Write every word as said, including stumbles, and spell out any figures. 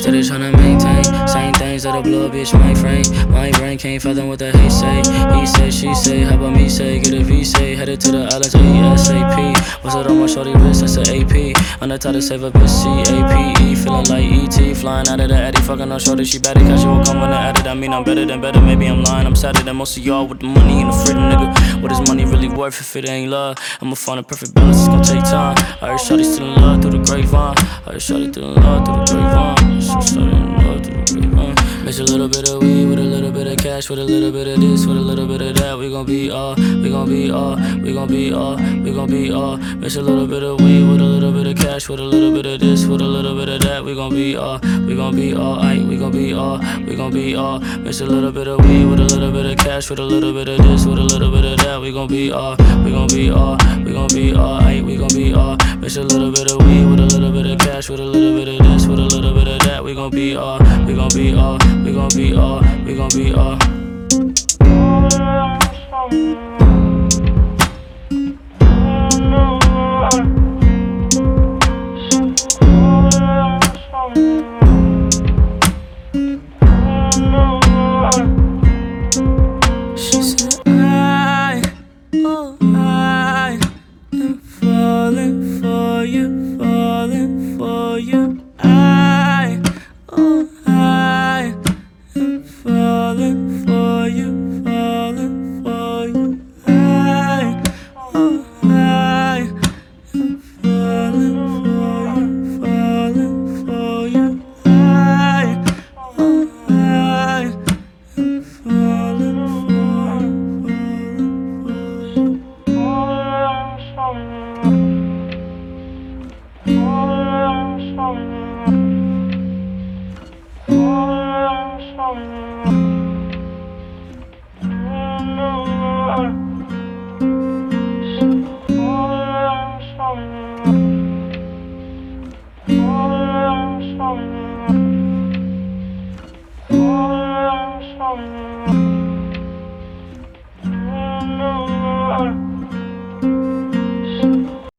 Steady tryna maintain, same things that'll blow a bitch my frame. My brain can't fathom what the hate say. He say, she say, how about me say? Get a V say, headed to the islands ASAP. What's it on my shorty wrist? That's a AP. On the top to save a bitch, C A P E. Feeling like E T, flying out of the Addy. Fucking on shorty, she better catch you will come when I add it. I mean I'm better than better, maybe I'm lying. I'm sadder than most of y'all with the money and the freedom, nigga. What is money really worth if it ain't love? I'ma find a perfect balance, it's gon' take time. I heard shorty still in love through the grapevine. I heard shorty still in love through the grapevine. So shorty in love through the grapevine. Mix a little bit of weed with a little bit of cash, with a little bit of this, with a little bit of that. We gon' be all, we gon' be all, we gon' be all, we gon' be all. Mix a little bit of weed with a little bit of cash, with a little bit of this, with a little bit of that. We gon' be all, we gon' be all, aight, we gon' be all, we gon' be all. Mix a little bit of weed with a little bit of cash, with a little bit of this, with a little bit of that. We gon' be all, we gon' be all, we gon' be all, aight, we gon' be all. Mix a little bit of weed with a little bit of cash, with a little bit of this, with a little bit of that. We gon' be all, we gon' be all, we gon' be all, we gon' be all.